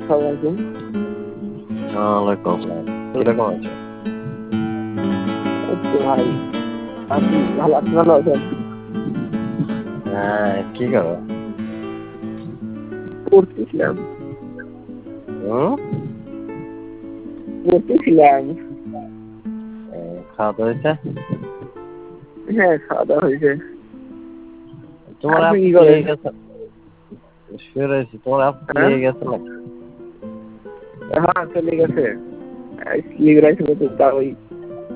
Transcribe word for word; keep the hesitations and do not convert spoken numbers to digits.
আসসালামু ওয়ালাইকুম আসসালাম। কিরকম আছো? এই তো ভাই আছি ভালো। আপনি ভালো আছেন? হ্যাঁ, কি করো? পড়তেছিলাম হুম? পড়তেছিলাম এ, খাওয়া দাওয়া হয়েছে? হ্যাঁ, খাওয়া দাওয়া হয়েছে। তোমার আপনি আপু কি কি করেন? লেগে গেছে? শুয়ে রয়েছি। তোমার আপু কি হ্যাঁ লেগে গেছে নাকি? হ্যাঁ চলে গেছে। স্লিপ রাইছিল তো তা ওই